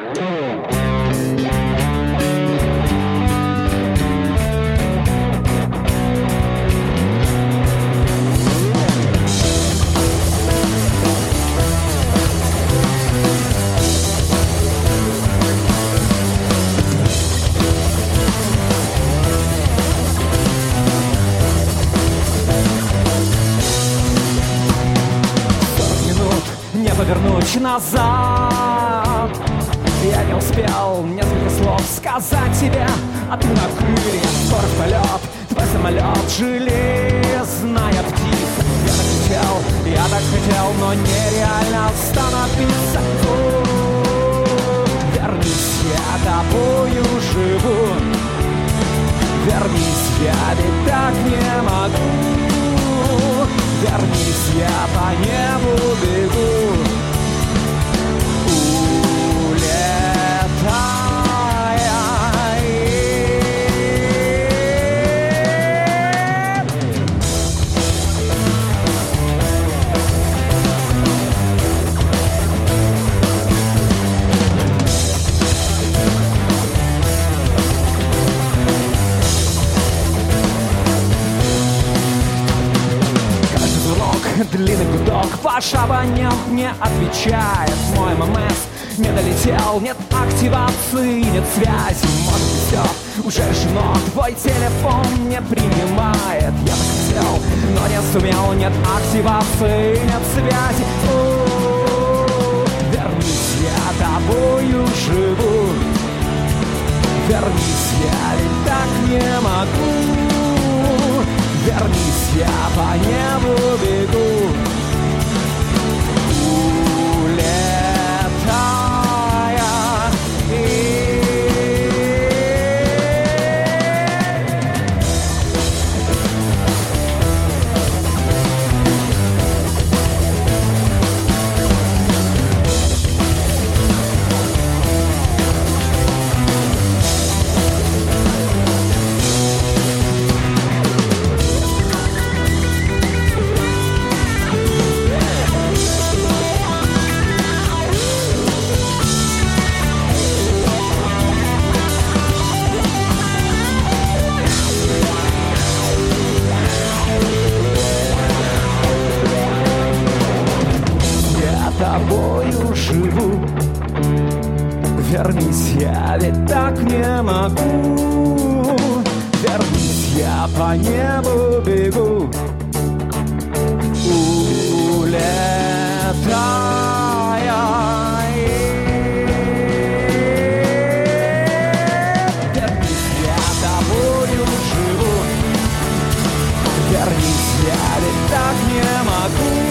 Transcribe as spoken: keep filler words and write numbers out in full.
Повернуть назад я не успел несколько слов сказать тебе, а ты на крыльях, скоро в полет, твой самолет, железная птица. Я так хотел, я так хотел, но нереально остановиться. О, вернись, я тобою живу. Вернись, я ведь так не могу. Вернись, я по небу бегу. Длинный гудок, ваш абонент не отвечает. Мой ММС не долетел, нет активации, нет связи. Может быть, все уже решено, твой телефон не принимает. Я так хотел, но не сумел, нет активации, нет связи. О-о-о, вернись, я тобою живу. Вернись, я ведь так не могу. Вернись, я по небу бегу, улетая. Тобою живу. Вернись, я ведь так не могу. Вернись, я по небу бегу, улетая. Вернись, я тобою живу. Вернись, я ведь так не могу.